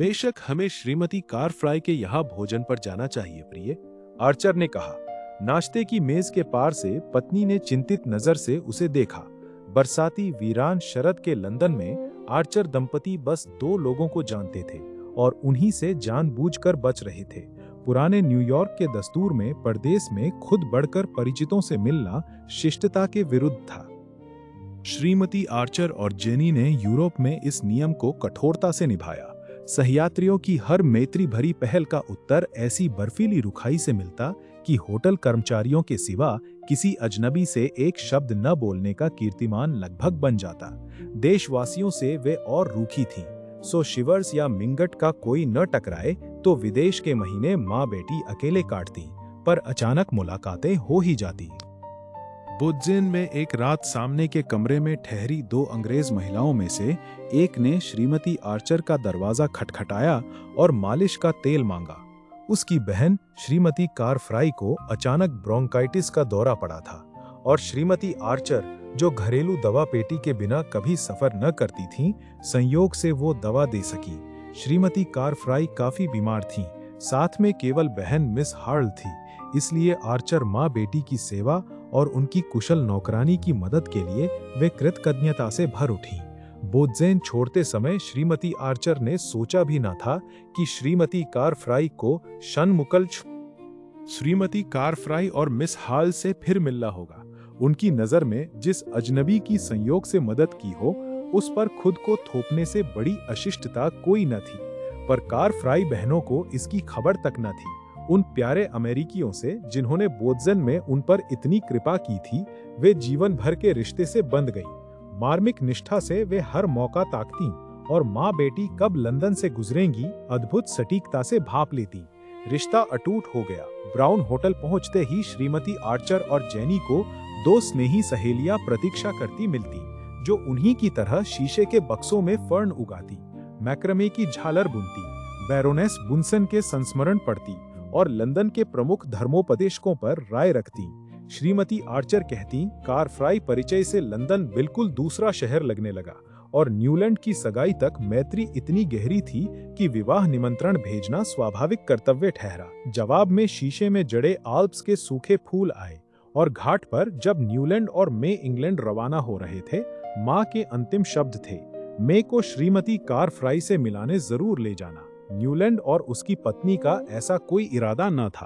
बेशक हमें श्रीमती कारफ्राई के यहाँ भोजन पर जाना चाहिए प्रिय, आर्चर ने कहा। नाश्ते की मेज के पार से पत्नी ने चिंतित नजर से उसे देखा। बरसाती वीरान शरद के लंदन में आर्चर दंपति बस 2 लोगों को जानते थे और उन्हीं से जानबूझकर बच रहे थे। पुराने न्यूयॉर्क के दस्तूर में परदेश में खुद बढ़कर परिचितों से मिलना शिष्टता के विरुद्ध था। श्रीमती आर्चर और जेनी ने यूरोप में इस नियम को कठोरता से निभाया। सहयात्रियों की हर मैत्री भरी पहल का उत्तर ऐसी बर्फीली रुखाई से मिलता कि होटल कर्मचारियों के सिवा किसी अजनबी से एक शब्द न बोलने का कीर्तिमान लगभग बन जाता। देशवासियों से वे और रूखी थीं, सो शिवर्स या मिंगट का कोई न टकराए तो विदेश के महीने माँ बेटी अकेले काटती, पर अचानक मुलाकातें हो ही जाती। बोत्जेन में एक रात सामने के कमरे में ठहरी 2 अंग्रेज महिलाओं में से एक ने श्रीमती आर्चर का दरवाजा खटखटाया और मालिश का तेल मांगा। उसकी बहन श्रीमती कारफ्राई को अचानक ब्रोंकाइटिस का दौरा पड़ा था और श्रीमती आर्चर, जो घरेलू दवा पेटी के बिना कभी सफर न करती थीं, संयोग से वो दवा दे सकी। श्रीमती कारफ्राई काफी बीमार थीं, साथ में केवल बहन मिस हार्ल थी, इसलिए आर्चर माँ बेटी की सेवा और उनकी कुशल नौकरानी की मदद के लिए वे कृतज्ञता से भर उठी। बोत्जेन छोड़ते समय श्रीमती आर्चर ने सोचा भी न था कि श्रीमती कारफ्राई को शनमुकल श्रीमती कारफ्राई और मिस हाल से फिर मिलना होगा। उनकी नजर में जिस अजनबी की संयोग से मदद की हो, उस पर खुद को थोपने से बड़ी अशिष्टता कोई न थी, पर कारफ्राई बहनों को इसकी खबर तक न थी। उन प्यारे अमेरिकियों से जिन्होंने बोत्जेन में उन पर इतनी कृपा की थी, वे जीवन भर के रिश्ते से बंध गईं। मार्मिक निष्ठा से वे हर मौका ताकतीं और माँ बेटी कब लंदन से गुजरेंगी अद्भुत सटीकता से भांप लेतीं। रिश्ता अटूट हो गया। ब्राउन होटल पहुंचते ही श्रीमती आर्चर और जेनी को 2 स्नेही सहेलियां प्रतीक्षा करती मिलती, जो उन्हीं की तरह शीशे के बक्सों में फर्न उगाती, मैक्रमे की झालर बुनती, बैरोनेस बुनसन के संस्मरण पढ़ती और लंदन के प्रमुख धर्मोपदेशकों पर राय रखती। श्रीमती आर्चर कहती, कारफ्राई परिचय से लंदन बिल्कुल दूसरा शहर लगने लगा और न्यूलैंड की सगाई तक मैत्री इतनी गहरी थी कि विवाह निमंत्रण भेजना स्वाभाविक कर्तव्य ठहरा। जवाब में शीशे में जड़े आल्प्स के सूखे फूल आए और घाट पर जब न्यूलैंड और मे इंग्लैंड रवाना हो रहे थे, माँ के अंतिम शब्द थे, मे को श्रीमती कारफ्राई से मिलाने जरूर ले जाना। न्यूलैंड और उसकी पत्नी का ऐसा कोई इरादा न था,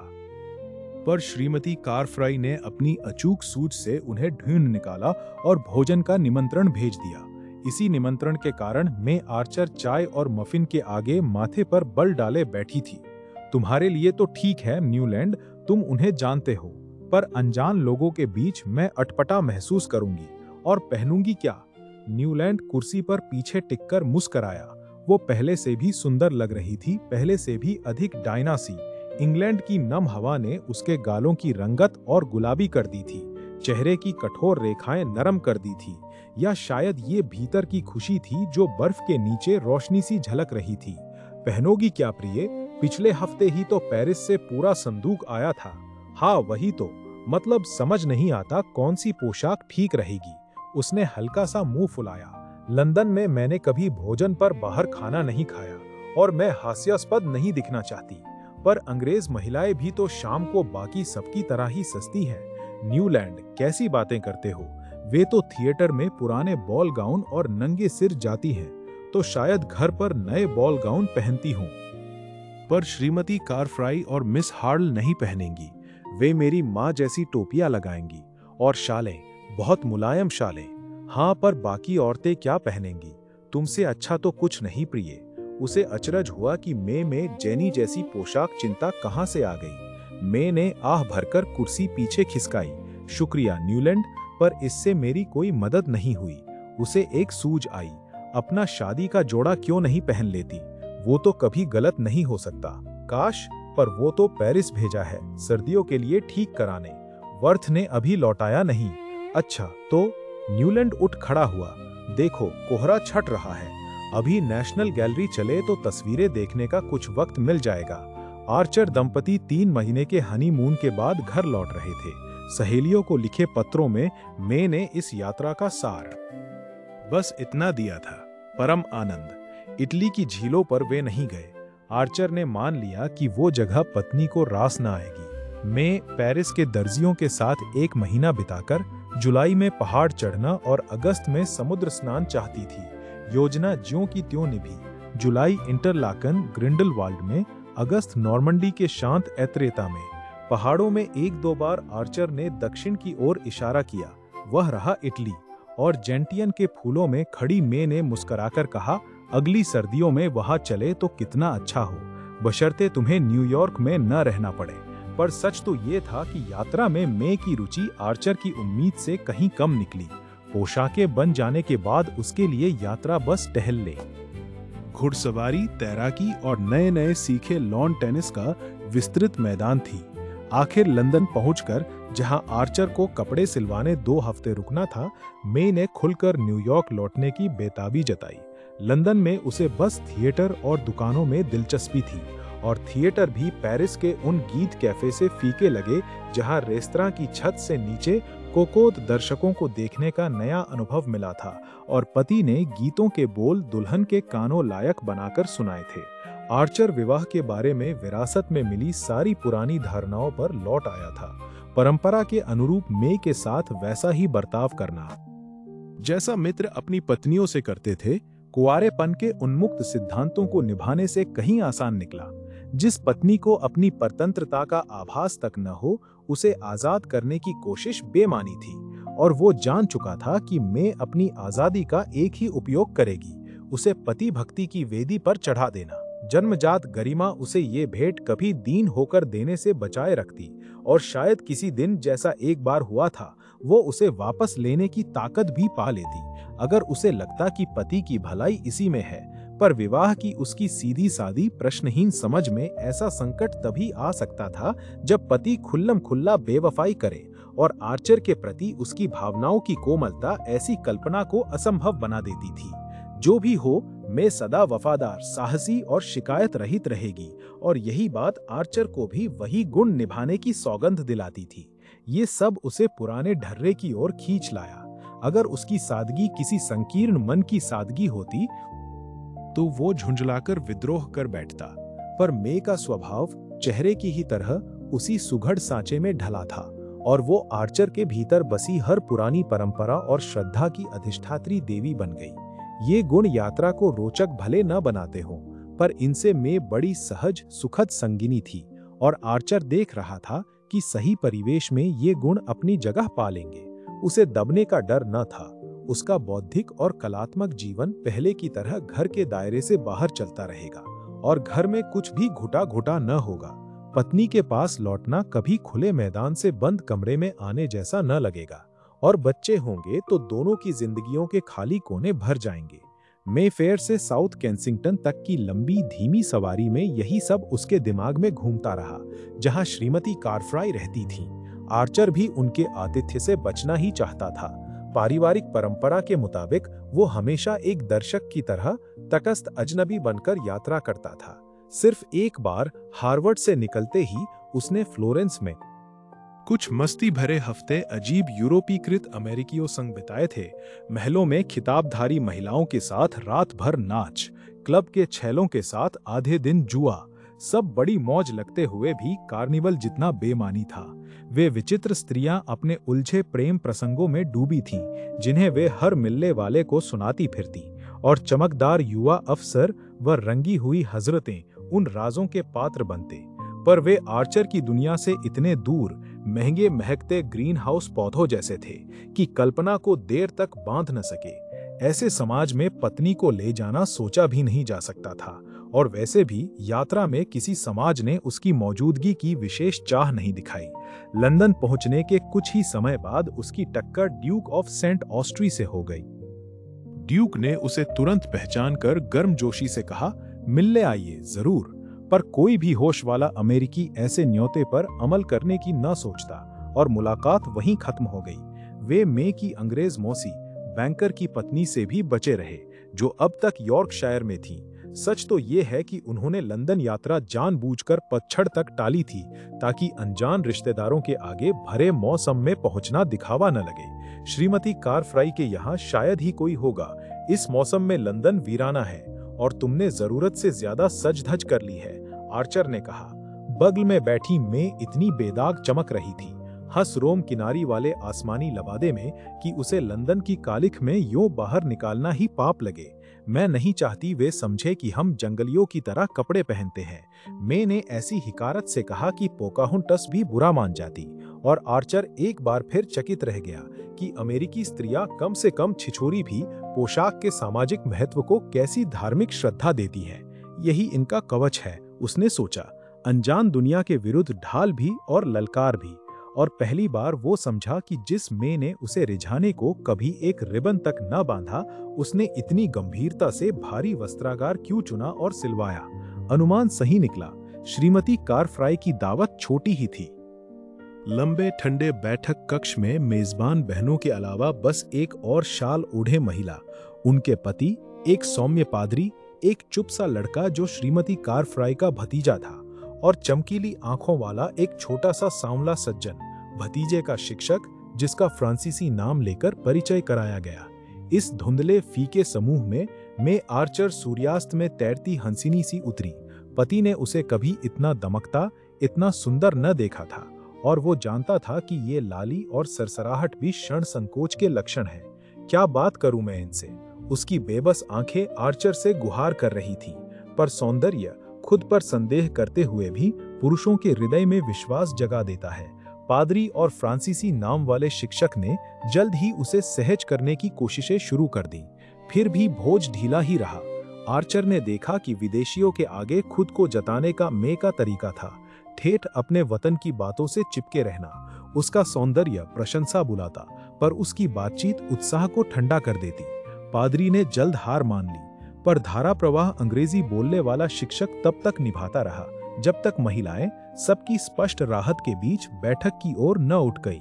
पर श्रीमती कारफ्राई ने अपनी अचूक सूझ से उन्हें ढूंढ निकाला और भोजन का निमंत्रण भेज दिया। इसी निमंत्रण के कारण मैं आर्चर चाय और मफिन के आगे माथे पर बल डाले बैठी थी। तुम्हारे लिए तो ठीक है न्यूलैंड, तुम उन्हें जानते हो, पर अनजान लोगों के बीच मैं अटपटा महसूस करूंगी और पहनूंगी क्या? न्यूलैंड कुर्सी पर पीछे टिककर मुस्कराया। वो पहले से भी सुंदर लग रही थी, पहले से भी अधिक डायना सी। इंग्लैंड की नम हवा ने उसके गालों की रंगत और गुलाबी कर दी थी, चेहरे की कठोर रेखाएं नरम कर दी थी, या शायद ये भीतर की खुशी थी जो बर्फ के नीचे रोशनी सी झलक रही थी। पहनोगी क्या प्रिय? पिछले हफ्ते ही तो पेरिस से पूरा संदूक आया था। हाँ वही तो, मतलब समझ नहीं आता कौन सी पोशाक ठीक रहेगी। उसने हल्का सा मुंह फुलाया। लंदन में मैंने कभी भोजन पर बाहर खाना नहीं खाया और मैं हास्यास्पद नहीं दिखना चाहती, पर अंग्रेज महिलाएं भी तो शाम को बाकी सबकी तरह ही सस्ती हैं। न्यूलैंड, कैसी बातें करते हो? वे तो थिएटर में पुराने बॉल गाउन और नंगे सिर जाती हैं, तो शायद घर पर नए बॉल गाउन पहनती हों। पर श्रीमती कारफ्राई और मिस हार्ल नहीं पहनेंगी। वे मेरी माँ जैसी टोपियां लगाएंगी और शालें, बहुत मुलायम शालें। हाँ, पर बाकी औरतें क्या पहनेंगी? तुमसे अच्छा तो कुछ नहीं प्रिय। उसे अचरज हुआ कि मे में जेनी जैसी पोशाक चिंता कहाँ से आ गई। मे ने आह भरकर कुर्सी पीछे खिसकाई। शुक्रिया न्यूलैंड, पर इससे मेरी कोई मदद नहीं हुई। उसे एक सूझ आई, अपना शादी का जोड़ा क्यों नहीं पहन लेती? वो तो कभी गलत नहीं हो सकता। काश, पर वो तो पेरिस भेजा है सर्दियों के लिए ठीक कराने। वर्थ ने अभी लौटाया नहीं। अच्छा तो? न्यूलैंड उठ खड़ा हुआ। देखो, कोहरा छट रहा है। अभी नेशनल गैलरी चले तो तस्वीरें देखने का कुछ वक्त मिल जाएगा। आर्चर दंपति 3 महीने के हनीमून के बाद घर लौट रहे थे। सहेलियों को लिखे पत्रों में मे ने इस यात्रा का सार बस इतना दिया था, परम आनंद। इटली की झीलों पर वे नहीं गए। आर्चर ने मान लिया कि वो जगह पत्नी को रास न आएगी। मैं पेरिस के दर्जियों के साथ 1 महीना बिताकर जुलाई में पहाड़ चढ़ना और अगस्त में समुद्र स्नान चाहती थी। योजना ज्यों की त्यों निभी। जुलाई इंटरलाकन ग्रिंडलवाल्ड में, अगस्त नॉर्मंडी के शांत एत्रेता में। पहाड़ों में 1-2 बार आर्चर ने दक्षिण की ओर इशारा किया, वह रहा इटली। और जेंटियन के फूलों में खड़ी मे ने मुस्कुराकर कहा, अगली सर्दियों में वहां चले तो कितना अच्छा हो, बशर्ते तुम्हें न्यूयॉर्क में न रहना पड़े। पर सच तो ये था कि यात्रा में मे की रुचि आर्चर की उम्मीद से कहीं कम निकली। पोशाकें बन जाने के बाद उसके लिए यात्रा बस टहल ले। घुड़सवारी, तैराकी और नए नए सीखे लॉन टेनिस का विस्तृत मैदान थी। आखिर लंदन पहुंचकर, जहां आर्चर को कपड़े सिलवाने 2 हफ्ते रुकना था, मे ने खुलकर न्यूयॉर्क लौटने की बेताबी जताई। लंदन में उसे बस थिएटर और दुकानों में दिलचस्पी थी, और थिएटर भी पेरिस के उन गीत कैफे से फीके लगे जहां रेस्तरां की छत से नीचे कोकोद दर्शकों को देखने का नया अनुभव मिला था, और पति ने गीतों के बोल दुल्हन के कानों लायक बनाकर सुनाए थे। आर्चर विवाह के बारे में विरासत में मिली सारी पुरानी धारणाओं पर लौट आया था। परंपरा के अनुरूप मे के साथ वैसा ही बर्ताव करना जैसा मित्र अपनी पत्नियों से करते थे, कुंवारेपन के उन्मुक्त सिद्धांतों को निभाने से कहीं आसान निकला। जिस पत्नी को अपनी परतंत्रता का आभास तक न हो, उसे आजाद करने की कोशिश बेमानी थी, और वो जान चुका था कि मे अपनी आजादी का एक ही उपयोग करेगी, उसे पति भक्ति की वेदी पर चढ़ा देना। जन्मजात गरिमा उसे ये भेंट कभी दीन होकर देने से बचाए रखती, और शायद किसी दिन, जैसा एक बार हुआ था, वो उसे वापस लेने की ताकत भी पा लेती, अगर उसे लगता कि पति की भलाई इसी में है। पर विवाह की उसकी सीधी सादी प्रश्नहीन समझ में ऐसा संकट तभी आ सकता था जब पति खुल्लम खुल्ला बेवफाई करे, और आर्चर के प्रति उसकी भावनाओं की कोमलता ऐसी कल्पना को असंभव बना देती थी। जो भी हो, मैं सदा वफादार, साहसी और शिकायत रहित रहेगी, और यही बात आर्चर को भी वही गुण निभाने की सौगंध दिलाती थी। ये सब उसे पुराने ढर्रे की ओर खींच लाया। अगर उसकी सादगी किसी संकीर्ण मन की सादगी होती तो वो झुंझलाकर विद्रोह कर बैठता, पर मे का स्वभाव चेहरे की ही तरह उसी सुघड़ सांचे में ढला था, और वो आर्चर के भीतर बसी हर पुरानी परंपरा और श्रद्धा की अधिष्ठात्री देवी बन गई। ये गुण यात्रा को रोचक भले न बनाते हों, पर इनसे मे बड़ी सहज सुखद संगिनी थी, और आर्चर देख रहा था कि सही परिवेश में ये गुण अपनी जगह पा लेंगे। उसे दबने का डर न था। उसका बौद्धिक और कलात्मक जीवन पहले की तरह घर के दायरे से बाहर चलता रहेगा, और घर में कुछ भी घुटा घुटा न होगा। पत्नी के पास लौटना कभी खुले मैदान से बंद कमरे में आने जैसा न लगेगा, और बच्चे होंगे तो दोनों की जिंदगियों के खाली कोने भर जाएंगे। मेफेयर से साउथ केंसिंगटन तक की लंबी धीमी सवारी में यही सब उसके दिमाग में घूमता रहा, जहां श्रीमती कारफ्राई रहती थीं। आर्चर भी उनके आतिथ्य से बचना ही चाहता था। पारिवारिक परंपरा के मुताबिक वो हमेशा एक दर्शक की तरह तटस्थ अजनबी बनकर यात्रा करता था। सिर्फ एक बार हार्वर्ड से निकलते ही उसने फ्लोरेंस में कुछ मस्ती भरे हफ्ते अजीब यूरोपीकृत अमेरिकियों संग बिताए थे। महलों में खिताबधारी महिलाओं के साथ रात भर नाच, क्लब के छैलों के साथ आधे दिन जुआ, सब बड़ी मौज लगते हुए भी कार्निवल जितना बेमानी था। वे विचित्र स्त्रियां अपने उलझे प्रेम प्रसंगों में डूबी थीं, जिन्हें वे हर मिलने वाले को सुनाती फिरती, और चमकदार युवा अफसर व रंगी हुई हजरतें उन राजों के पात्र बनते। पर वे आर्चर की दुनिया से इतने दूर, महंगे महकते ग्रीन हाउस पौधों जैसे थे कि कल्पना को देर तक बांध न सके। ऐसे समाज में पत्नी को ले जाना सोचा भी नहीं जा सकता था, और वैसे भी यात्रा में किसी समाज ने उसकी मौजूदगी की विशेष चाह नहीं दिखाई। लंदन पहुंचने के कुछ ही समय बाद उसकी टक्कर ड्यूक ऑफ सेंट ऑस्ट्री से हो गई। ड्यूक ने उसे तुरंत पहचानकर गर्मजोशी से कहा, मिलने आइए जरूर। पर कोई भी होश वाला अमेरिकी ऐसे न्योते पर अमल करने की न सोचता, और मुलाकात वहीं खत्म हो गई। वे मे की अंग्रेज मौसी, बैंकर की पत्नी से भी बचे रहे, जो अब तक यॉर्कशायर में थी। सच तो ये है कि उन्होंने लंदन यात्रा जानबूझकर पतझड़ तक टाली थी, ताकि अनजान रिश्तेदारों के आगे भरे मौसम में पहुंचना दिखावा न लगे। श्रीमती कारफ्राई के यहाँ शायद ही कोई होगा। इस मौसम में लंदन वीराना है, और तुमने जरूरत से ज्यादा सज धज कर ली है, आर्चर ने कहा। बगल में बैठी मे इतनी बेदाग चमक रही थी, हंस रोम किनारी वाले आसमानी लबादे में, कि उसे लंदन की कालिख में यूं बाहर निकालना ही पाप लगे। मैं नहीं चाहती वे समझे कि हम जंगलियों की तरह कपड़े पहनते हैं। मे ने ऐसी हिकारत से कहा कि पोकाहुंटस भी बुरा मान जाती, और आर्चर एक बार फिर चकित रह गया कि अमेरिकी स्त्रियां कम से कम छिछोरी भी पोशाक के सामाजिक महत्व को कैसी धार्मिक श्रद्धा देती हैं। यही इनका कवच है, उसने सोचा, अनजान दुनिया के विरुद्ध ढाल भी और ललकार भी। और पहली बार वो समझा कि जिस मे ने उसे रिझाने को कभी एक रिबन तक न बांधा, उसने इतनी गंभीरता से भारी वस्त्रागार क्यों चुना और सिलवाया। अनुमान सही निकला, श्रीमती कारफ्राई की दावत छोटी ही थी। लंबे ठंडे बैठक कक्ष में मेजबान बहनों के अलावा बस एक और शाल ओढ़े महिला, उनके पति, एक सौम्य पादरी, एक चुप सा लड़का जो श्रीमती कारफ्राई का भतीजा था, और चमकीली आंखों वाला एक छोटा सा सांवला सज्जन, भतीजे का शिक्षक, जिसका फ्रांसीसी नाम लेकर परिचय कराया गया। इस धुंधले फीके समूह में मे आर्चर सूर्यास्त में तैरती हंसिनी सी उतरी। पति ने उसे कभी इतना दमकता, इतना सुंदर न देखा था, और वो जानता था कि ये लाली और सरसराहट भी क्षण संकोच के लक्षण है। क्या बात करूं मैं इनसे? उसकी बेबस आंखें आर्चर से गुहार कर रही थी, पर सौंदर्य खुद पर संदेह करते हुए भी पुरुषों के हृदय में विश्वास जगा देता है। पादरी और फ्रांसीसी नाम वाले शिक्षक ने जल्द ही उसे सहज करने की कोशिशें शुरू कर दी, फिर भी भोज ढीला ही रहा। आर्चर ने देखा कि विदेशियों के आगे खुद को जताने का मे का तरीका था ठेठ अपने वतन की बातों से चिपके रहना। उसका सौंदर्य प्रशंसा बुलाता, पर उसकी बातचीत उत्साह को ठंडा कर देती। पादरी ने जल्द हार मान ली, पर धारा प्रवाह अंग्रेजी बोलने वाला शिक्षक तब तक निभाता रहा जब तक महिलाएं सबकी स्पष्ट राहत के बीच बैठक की ओर न उठ गई।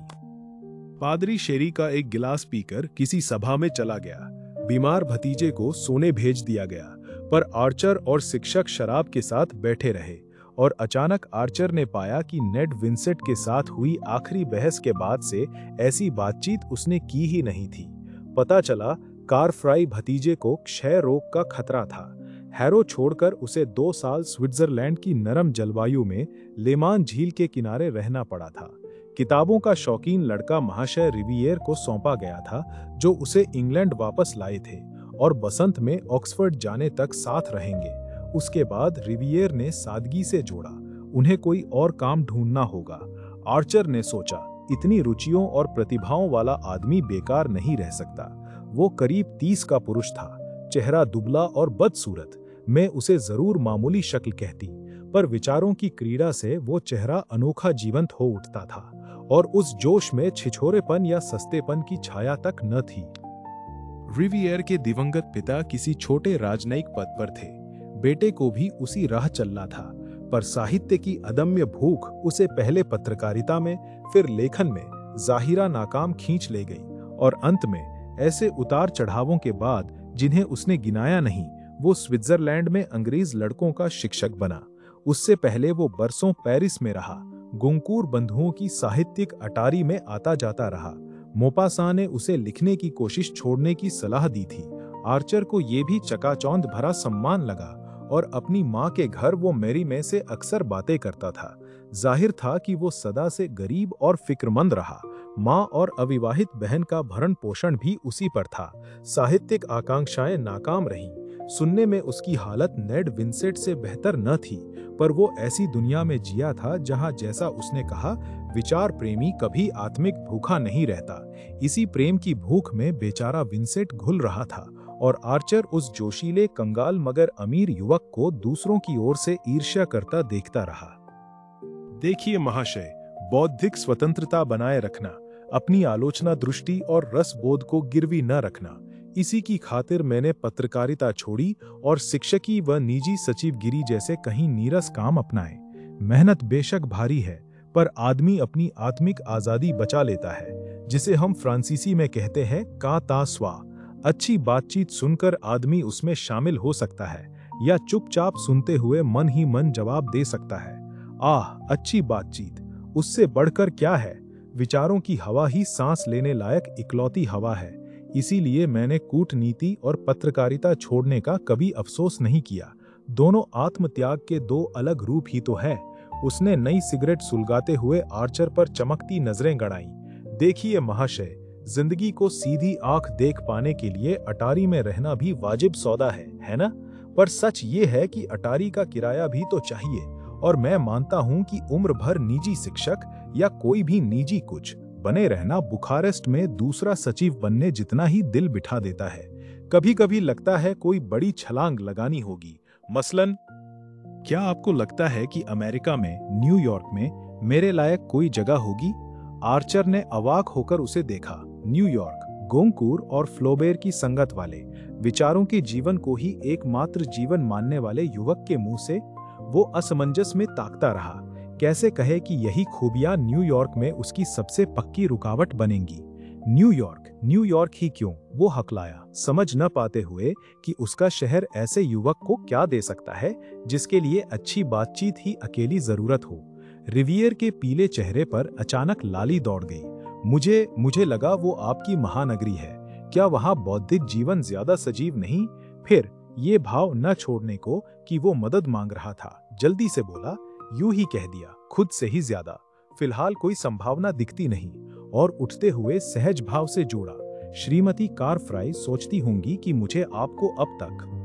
पादरी शेरी का एक गिलास पीकर किसी सभा में चला गया। बीमार भतीजे को सोने भेज दिया गया, पर आर्चर और शिक्षक शराब के साथ बैठे रहे, और अचानक आर्चर ने पाया कि नेड विंसेंट के साथ हुई आखिरी बहस के बाद से ऐसी बातचीत उसने की ही नहीं थी। पता चला कारफ्राई भतीजे को क्षय रोग का खतरा था। हैरो छोड़कर उसे 2 साल स्विट्जरलैंड की नरम जलवायु में लेमान झील के किनारे रहना पड़ा था। किताबों का शौकीन लड़का महाशय रिवियर को सौंपा गया था, जो उसे इंग्लैंड वापस लाए थे और बसंत में ऑक्सफोर्ड जाने तक साथ रहेंगे। उसके बाद रिवियर ने सादगी से जोड़ा, उन्हें कोई और काम ढूंढना होगा। आर्चर ने सोचा, इतनी रुचियों और प्रतिभाओं वाला आदमी बेकार नहीं रह सकता। वो करीब 30 का पुरुष था, चेहरा दुबला और बदसूरत। मैं उसे जरूर मामूली शक्ल कहती, पर विचारों की क्रीड़ा से वो चेहरा अनोखा जीवंत हो उठता था, और उस जोश में छिछोरेपन या सस्तेपन की छाया तक न थी। रिवियर के दिवंगत पिता किसी छोटे राजनयिक पद पर थे, बेटे को भी उसी राह चलना था, पर साहित्य की अदम्य भूख उसे पहले पत्रकारिता में, फिर लेखन में जाहिरा नाकाम खींच ले गई, और अंत में ऐसे उतार चढ़ावों के बाद जिन्हें उसने गिनाया नहीं, वो स्विट्जरलैंड में अंग्रेज लड़कों का शिक्षक बना। उससे पहले वो बरसों पेरिस में रहा, गोंकूर बंधुओं की साहित्यिक अटारी में आता जाता रहा। मोपासां ने उसे लिखने की कोशिश छोड़ने की सलाह दी थी। आर्चर को ये भी चकाचौंध भरा सम्मान लगा, और अपनी माँ के घर वो मैरी में से अक्सर बातें करता था। जाहिर था कि वो सदा से गरीब और फिक्रमंद रहा। माँ और अविवाहित बहन का भरण पोषण भी उसी पर था। साहित्यिक आकांक्षाएं नाकाम रहीं। सुनने में उसकी हालत नेड विंसेंट से बेहतर न थी, पर वो ऐसी दुनिया में जिया था जहां, जैसा उसने कहा, विचार प्रेमी कभी आत्मिक भूखा नहीं रहता। इसी प्रेम की भूख में बेचारा विंसेंट घुल रहा था, और आर्चर उस जोशीले, कंगाल मगर अमीर युवक को दूसरों की ओर से ईर्ष्या करता देखता रहा। देखिए महाशय, बौद्धिक स्वतंत्रता बनाए रखना, अपनी आलोचना दृष्टि और रसबोध को गिरवी न रखना, इसी की खातिर मैंने पत्रकारिता छोड़ी और शिक्षकी व निजी सचिवगिरी जैसे कहीं नीरस काम अपनाए। मेहनत बेशक भारी है, पर आदमी अपनी आत्मिक आजादी बचा लेता है, जिसे हम फ्रांसीसी में कहते हैं का ता स्वा। अच्छी बातचीत सुनकर आदमी उसमें शामिल हो सकता है, या चुपचाप सुनते हुए मन ही मन जवाब दे सकता है। आह, अच्छी बातचीत, उससे बढ़कर क्या है? विचारों की हवा ही सांस लेने लायक इकलौती हवा है। इसीलिए मैंने कूटनीति और पत्रकारिता छोड़ने का कभी अफसोस नहीं किया। दोनों आत्मत्याग के दो अलग रूप ही तो है। उसने नई सिगरेट सुलगाते हुए आर्चर पर चमकती नजरें गड़ाईं। देखिए महाशय, जिंदगी को सीधी आंख देख पाने के लिए अटारी में रहना भी वाजिब सौदा है ना? पर सच ये है कि अटारी का किराया भी तो चाहिए, और मैं मानता हूं कि उम्र भर निजी शिक्षक या कोई भी निजी कुछ बने रहना बुखारेस्ट में दूसरा सचिव बनने जितना ही दिल बिठा देता है। कभी कभी लगता है कोई बड़ी छलांग लगानी होगी। मसलन, क्या आपको लगता है कि अमेरिका में, न्यूयॉर्क में मेरे लायक कोई जगह होगी? आर्चर ने अवाक होकर उसे देखा। न्यूयॉर्क, गोंकूर और फ्लोबेर की संगत वाले, विचारों के जीवन को ही एकमात्र जीवन मानने वाले युवक के मुंह से वो असमंजस में ताकता रहा। कैसे कहे कि यही खूबियां न्यूयॉर्क में उसकी सबसे पक्की रुकावट बनेंगी। न्यूयॉर्क ही क्यों, वो हकलाया, समझ न पाते हुए कि उसका शहर ऐसे युवक को क्या दे सकता है जिसके लिए अच्छी बातचीत ही अकेली जरूरत हो। रिवियर के पीले चेहरे पर अचानक लाली दौड़ गई। मुझे लगा वो आपकी महानगरी है। क्या वहां बौद्धिक जीवन ज्यादा सजीव नहीं? फिर ये भाव न छोड़ने को कि वो मदद मांग रहा था, जल्दी से बोला, यूं ही कह दिया, खुद से ही ज्यादा। फिलहाल कोई संभावना दिखती नहीं। और उठते हुए सहज भाव से जोड़ा, श्रीमती कारफ्राई सोचती होंगी कि मुझे आपको अब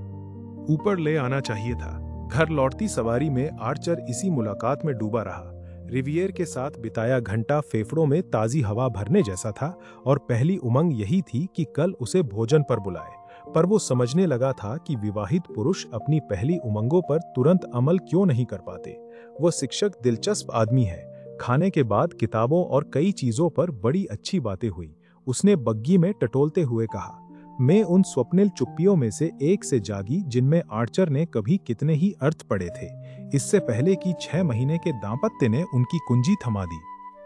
तक ऊपर ले आना चाहिए था। घर लौटती सवारी में आर्चर इसी मुलाकात में डूबा रहा। रिवियर के साथ बिताया घंटा फेफड़ों में ताजी हवा भरने जैसा था, और पहली उमंग यही थी कि कल उसे भोजन पर बुलाए। पर वो समझने लगा था कि विवाहित पुरुष अपनी पहली उमंगों पर तुरंत अमल क्यों नहीं कर पाते। वो शिक्षक दिलचस्प आदमी है। खाने के बाद किताबों और कई चीजों पर बड़ी अच्छी बातें हुई। उसने बग्गी में टटोलते हुए कहा, मैं उन स्वप्निल चुप्पियों में से एक से जागी जिनमें आर्चर ने कभी कितने ही अर्थ पढ़े थे। इससे पहले कि 6 महीने के दांपत्य ने उनकी कुंजी थमा दी।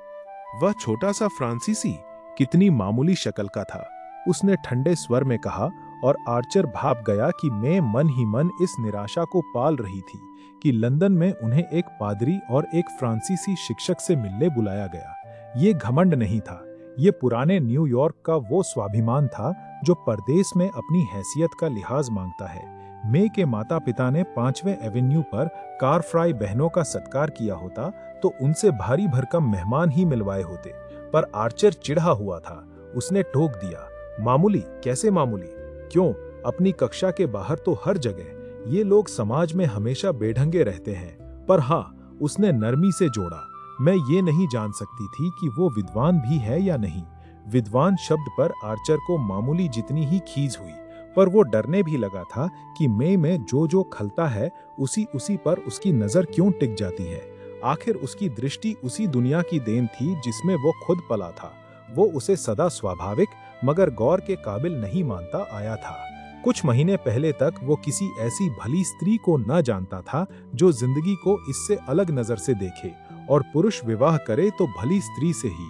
वह छोटा सा फ्रांसीसी कितनी मामूली शक्ल का था, उसने ठंडे स्वर में कहा, और आर्चर भाप गया कि मैं मन ही मन इस निराशा को पाल रही थी कि लंदन में उन्हें एक पादरी और एक फ्रांसीसी शिक्षक से मिलने बुलाया गया। ये घमंड नहीं था, ये पुराने न्यूयॉर्क का वो स्वाभिमान था जो परदेश में अपनी हैसियत का लिहाज मांगता है। मे के माता पिता ने 5वें एवेन्यू पर कारफ्राई बहनों का सत्कार किया होता तो उनसे भारी भरकम मेहमान ही मिलवाए होते, पर आर्चर चिढ़ा हुआ था। उसने टोक दिया, मामूली? कैसे मामूली? क्यों, अपनी कक्षा के बाहर तो हर जगह ये लोग समाज में हमेशा बेढंगे रहते हैं। पर हाँ, उसने नरमी से जोड़ा, मैं ये नहीं जान सकती थी कि वो विद्वान भी है या नहीं। विद्वान शब्द पर आर्चर को मामूली जितनी ही खीज हुई, पर वो डरने भी लगा था कि मे में जो खलता है उसी पर उसकी नजर क्यों टिक जाती है। आखिर उसकी दृष्टि उसी दुनिया की देन थी जिसमें वो खुद पला था। वो उसे सदा स्वाभाविक मगर गौर के काबिल नहीं मानता आया था। कुछ महीने पहले तक वो किसी ऐसी भली स्त्री को न जानता था जो जिंदगी को इससे अलग नजर से देखे, और पुरुष विवाह करे तो भली स्त्री से ही।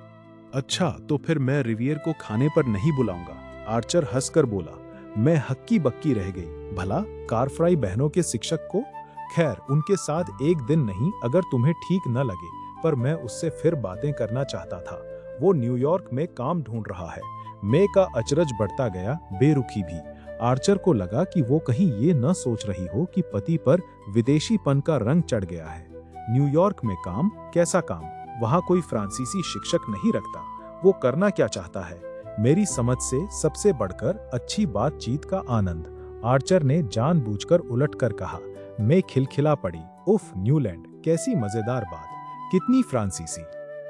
अच्छा, तो फिर मैं रिवियर को खाने पर नहीं बुलाऊंगा, आर्चर हंसकर बोला। मैं हक्की बक्की रह गई। भला कारफ्राई बहनों के शिक्षक को? खैर, उनके साथ एक दिन नहीं, अगर तुम्हें ठीक न लगे, पर मैं उससे फिर बातें करना चाहता था। वो न्यूयॉर्क में काम ढूंढ रहा है। मे का अचरज बढ़ता गया, बेरुखी भी। आर्चर को लगा कि वो कहीं ये न सोच रही हो कि पति पर विदेशीपन का रंग चढ़ गया है। न्यूयॉर्क में काम? कैसा काम? वहां कोई फ्रांसीसी शिक्षक नहीं रखता। वो करना क्या चाहता है? मेरी समझ से सबसे बढ़कर अच्छी बातचीत का आनंद। आर्चर ने जानबूझकर उलटकर कहा। मैं खिलखिला पड़ी। उफ, न्यूलैंड, कैसी मजेदार बात, कितनी फ्रांसीसी।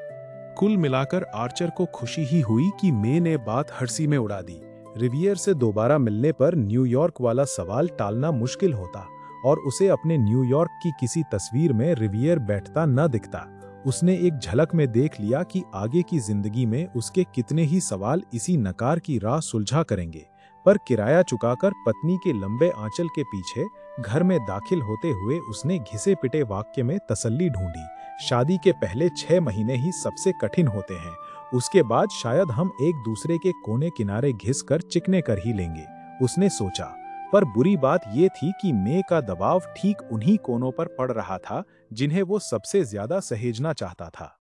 कुल मिलाकर आर्चर को खुशी ही हुई कि मे ने बात हर्षी में उड़ा दी। रिवियर से दोबारा मिलने पर न्यूयॉर्क वाला सवाल टालना मुश्किल होता, और उसे अपने न्यूयॉर्क की किसी तस्वीर में रिवियर बैठता न दिखता। उसने एक झलक में देख लिया कि आगे की जिंदगी में उसके कितने ही सवाल इसी नकार की राह सुलझा करेंगे। पर किराया चुकाकर पत्नी के लंबे आंचल के पीछे घर में दाखिल होते हुए उसने घिसे पिटे वाक्य में तसल्ली ढूंढी। शादी के पहले 6 महीने ही सबसे कठिन होते हैं, उसके बाद शायद हम एक दूसरे के कोने किनारे घिस कर चिकने कर ही लेंगे, उसने सोचा। पर बुरी बात ये थी कि मे का दबाव ठीक उन्हीं कोनों पर पड़ रहा था जिन्हें वो सबसे ज्यादा सहेजना चाहता था।